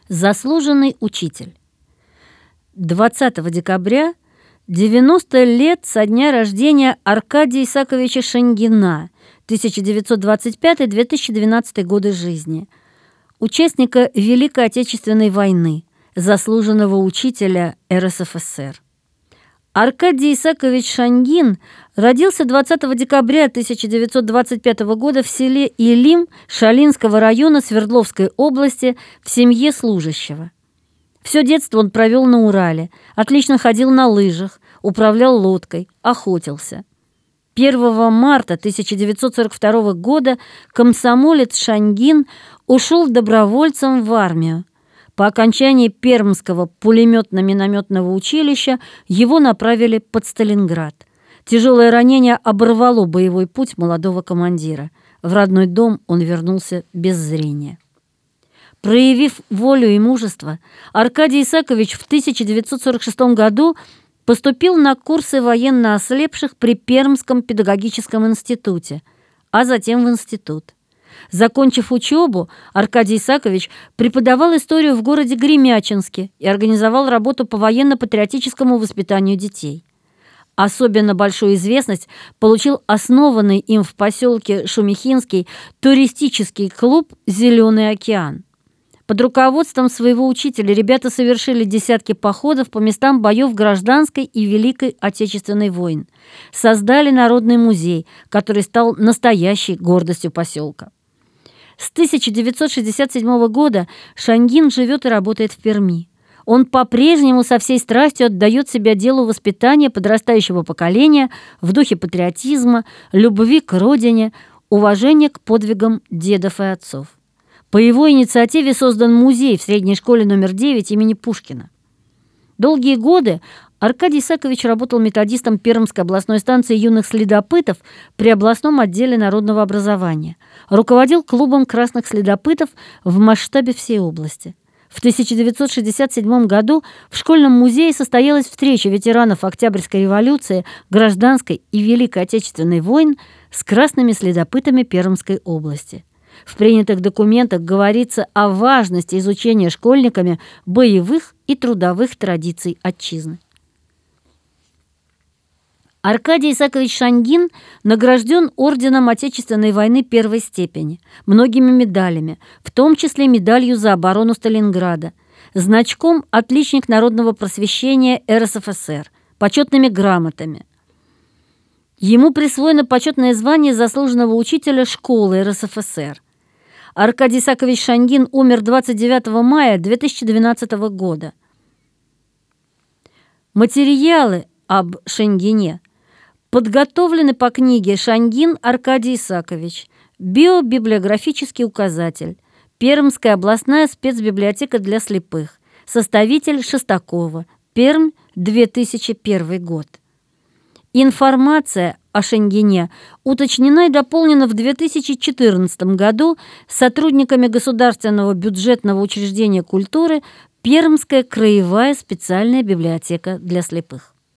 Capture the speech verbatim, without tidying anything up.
Заслуженный учитель. двадцатого декабря девяносто лет со дня рождения Аркадия Исааковича Шангина, тысяча девятьсот двадцать пятый — две тысячи двенадцатый годы жизни, участника Великой Отечественной войны, заслуженного учителя эр эс эф эс эр. Аркадий Исаакович Шангин родился двадцатого декабря тысяча девятьсот двадцать пятого года в селе Илим Шалинского района Свердловской области в семье служащего. Все детство он провел на Урале, отлично ходил на лыжах, управлял лодкой, охотился. первого марта тысяча девятьсот сорок второго года комсомолец Шангин ушел добровольцем в армию. По окончании Пермского пулеметно-минометного училища его направили под Сталинград. Тяжелое ранение оборвало боевой путь молодого командира. В родной дом он вернулся без зрения. Проявив волю и мужество, Аркадий Исаакович в тысяча девятьсот сорок шестом году поступил на курсы военно ослепших при Пермском педагогическом институте, а затем в институт. Закончив учебу, Аркадий Исаакович преподавал историю в городе Гремячинске и организовал работу по военно-патриотическому воспитанию детей. Особенно большую известность получил основанный им в поселке Шумихинский туристический клуб «Зеленый океан». Под руководством своего учителя ребята совершили десятки походов по местам боев Гражданской и Великой Отечественной войн, создали Народный музей, который стал настоящей гордостью поселка. С тысяча девятьсот шестьдесят седьмого года Шангин живет и работает в Перми. Он по-прежнему со всей страстью отдает себя делу воспитания подрастающего поколения в духе патриотизма, любви к родине, уважения к подвигам дедов и отцов. По его инициативе создан музей в средней школе номер девять имени Пушкина. Долгие годы Аркадий Исаакович работал методистом Пермской областной станции юных следопытов при областном отделе народного образования, руководил клубом красных следопытов в масштабе всей области. В тысяча девятьсот шестьдесят седьмом году в школьном музее состоялась встреча ветеранов Октябрьской революции, Гражданской и Великой Отечественной войн с красными следопытами Пермской области. В принятых документах говорится о важности изучения школьниками боевых и трудовых традиций отчизны. Аркадий Исаакович Шангин награжден орденом Отечественной войны первой степени, многими медалями, в том числе медалью за оборону Сталинграда, значком «Отличник народного просвещения эр эс эф эс эр», почетными грамотами. Ему присвоено почетное звание заслуженного учителя школы эр эс эф эс эр. Аркадий Исаакович Шангин умер двадцать девятого мая две тысячи двенадцатого года. Материалы об Шангине подготовлены по книге «Шангин Аркадий Исаакович. Биобиблиографический указатель. Пермская областная спецбиблиотека для слепых. Составитель Шестакова. Пермь, две тысячи первый год». Информация о Шангине уточнена и дополнена в две тысячи четырнадцатом году сотрудниками Государственного бюджетного учреждения культуры Пермская краевая специальная библиотека для слепых.